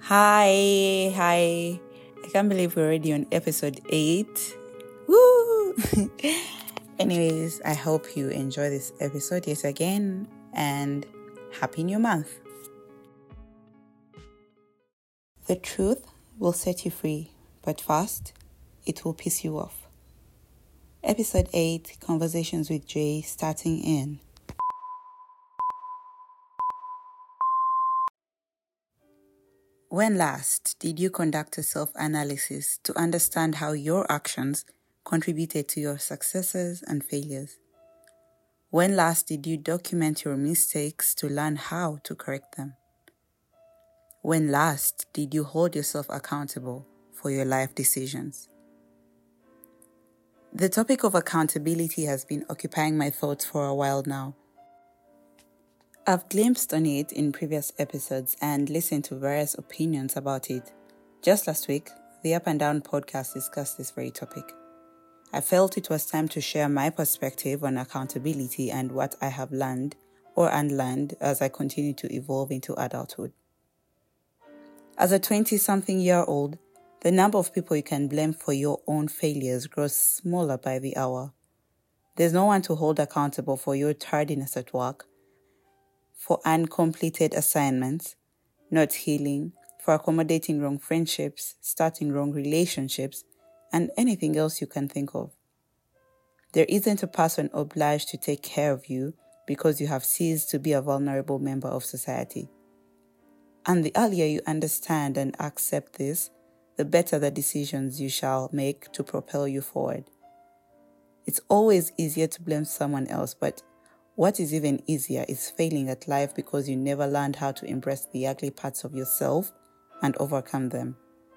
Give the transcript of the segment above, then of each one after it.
Hi. I can't believe we're already on episode 8. Woo! Anyways, I hope you enjoy this episode yet again and happy new month. The truth will set you free, but first, it will piss you off. Episode 8, Conversations with Jay, starting in. When last did you conduct a self-analysis to understand how your actions contributed to your successes and failures? When last did you document your mistakes to learn how to correct them? When last did you hold yourself accountable for your life decisions? The topic of accountability has been occupying my thoughts for a while now. I've glimpsed on it in previous episodes and listened to various opinions about it. Just last week, the Up and Down podcast discussed this very topic. I felt it was time to share my perspective on accountability and what I have learned or unlearned as I continue to evolve into adulthood. As a 20-something-year-old, the number of people you can blame for your own failures grows smaller by the hour. There's no one to hold accountable for your tardiness at work, for uncompleted assignments, not healing, for accommodating wrong friendships, starting wrong relationships, and anything else you can think of. There isn't a person obliged to take care of you because you have ceased to be a vulnerable member of society. And the earlier you understand and accept this, the better the decisions you shall make to propel you forward. It's always easier to blame someone else, but what is even easier is failing at life because you never learned how to embrace the ugly parts of yourself and overcome them.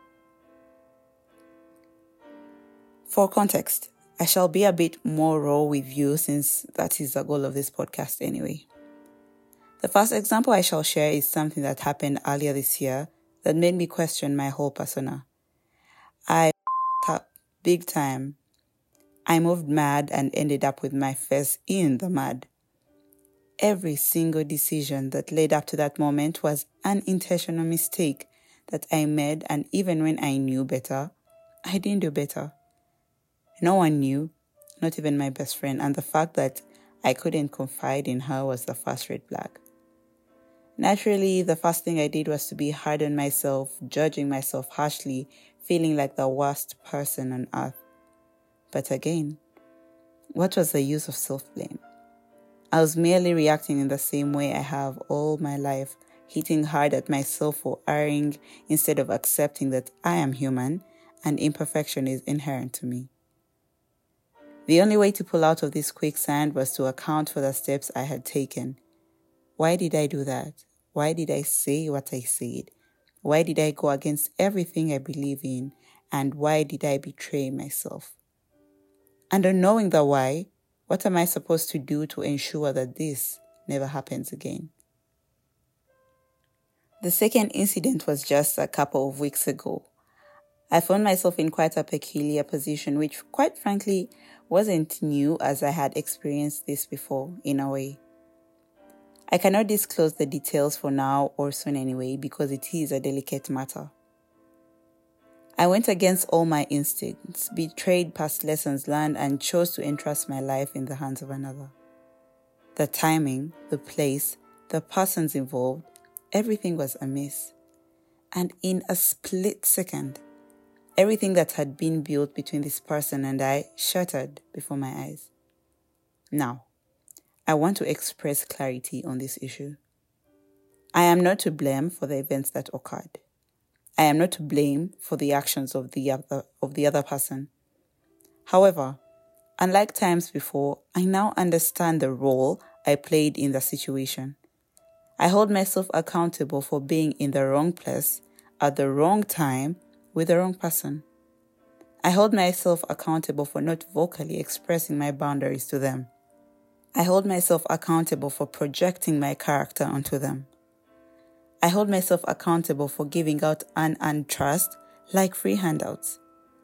For context, I shall be a bit more raw with you since that is the goal of this podcast anyway. The first example I shall share is something that happened earlier this year that made me question my whole persona. I up big time. I moved mad and ended up with my face in the mud. Every single decision that led up to that moment was an intentional mistake that I made, and even when I knew better, I didn't do better. No one knew, not even my best friend, and the fact that I couldn't confide in her was the first red flag. Naturally, the first thing I did was to be hard on myself, judging myself harshly, feeling like the worst person on earth. But again, what was the use of self-blame? I was merely reacting in the same way I have all my life, hitting hard at myself for erring instead of accepting that I am human and imperfection is inherent to me. The only way to pull out of this quicksand was to account for the steps I had taken. Why did I do that? Why did I say what I said? Why did I go against everything I believe in? And why did I betray myself? And on knowing the why, what am I supposed to do to ensure that this never happens again? The second incident was just a couple of weeks ago. I found myself in quite a peculiar position, which quite frankly wasn't new as I had experienced this before in a way. I cannot disclose the details for now or soon anyway because it is a delicate matter. I went against all my instincts, betrayed past lessons learned, and chose to entrust my life in the hands of another. The timing, the place, the persons involved, everything was amiss. And in a split second, everything that had been built between this person and I shattered before my eyes. Now, I want to express clarity on this issue. I am not to blame for the events that occurred. I am not to blame for the actions of the other person. However, unlike times before, I now understand the role I played in the situation. I hold myself accountable for being in the wrong place at the wrong time with the wrong person. I hold myself accountable for not vocally expressing my boundaries to them. I hold myself accountable for projecting my character onto them. I hold myself accountable for giving out unearned trust like free handouts.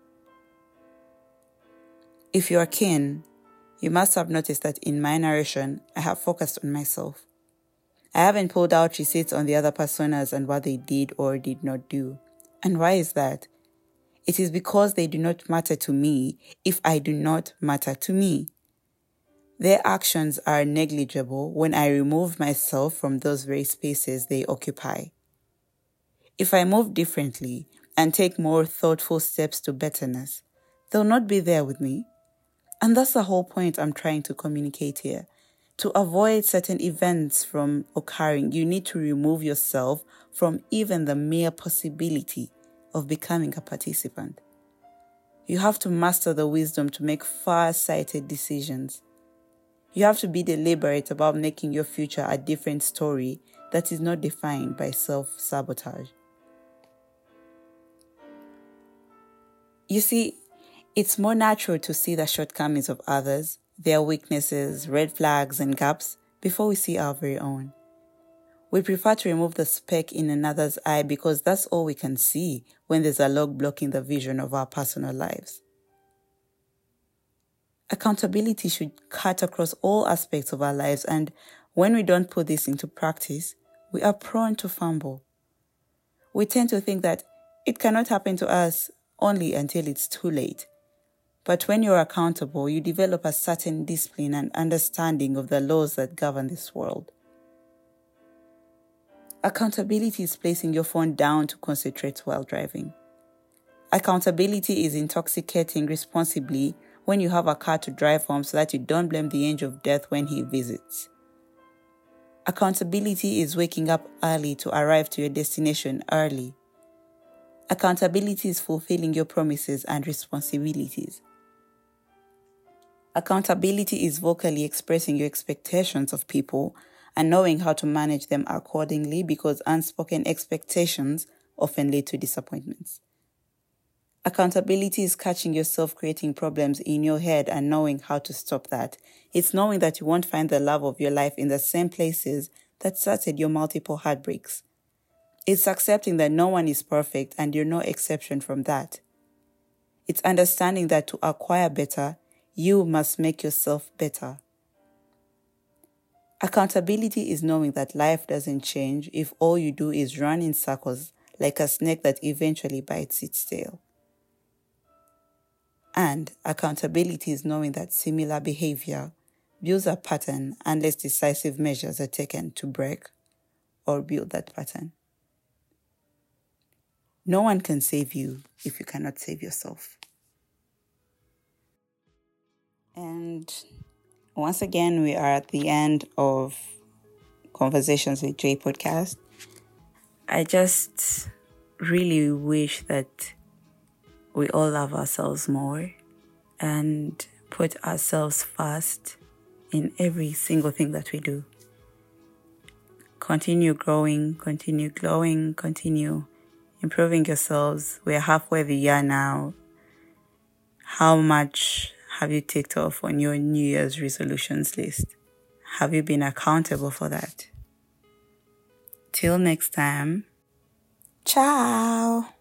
If you are keen, you must have noticed that in my narration, I have focused on myself. I haven't pulled out receipts on the other personas and what they did or did not do. And why is that? It is because they do not matter to me if I do not matter to me. Their actions are negligible when I remove myself from those very spaces they occupy. If I move differently and take more thoughtful steps to betterness, they'll not be there with me. And that's the whole point I'm trying to communicate here. To avoid certain events from occurring, you need to remove yourself from even the mere possibility of becoming a participant. You have to master the wisdom to make far-sighted decisions. You have to be deliberate about making your future a different story that is not defined by self-sabotage. You see, it's more natural to see the shortcomings of others, their weaknesses, red flags, and gaps before we see our very own. We prefer to remove the speck in another's eye because that's all we can see when there's a log blocking the vision of our personal lives. Accountability should cut across all aspects of our lives, and when we don't put this into practice, we are prone to fumble. We tend to think that it cannot happen to us only until it's too late. But when you're accountable, you develop a certain discipline and understanding of the laws that govern this world. Accountability is placing your phone down to concentrate while driving. Accountability is intoxicating responsibly when you have a car to drive home so that you don't blame the angel of death when he visits. Accountability is waking up early to arrive to your destination early. Accountability is fulfilling your promises and responsibilities. Accountability is vocally expressing your expectations of people and knowing how to manage them accordingly, because unspoken expectations often lead to disappointments. Accountability is catching yourself creating problems in your head and knowing how to stop that. It's knowing that you won't find the love of your life in the same places that started your multiple heartbreaks. It's accepting that no one is perfect and you're no exception from that. It's understanding that to acquire better, you must make yourself better. Accountability is knowing that life doesn't change if all you do is run in circles like a snake that eventually bites its tail. And accountability is knowing that similar behavior builds a pattern unless decisive measures are taken to break or build that pattern. No one can save you if you cannot save yourself. And once again, we are at the end of Conversations with Jay podcast. I just really wish that we all love ourselves more and put ourselves first in every single thing that we do. Continue growing, continue glowing, continue improving yourselves. We're halfway the year now. How much have you ticked off on your New Year's resolutions list? Have you been accountable for that? Till next time, ciao!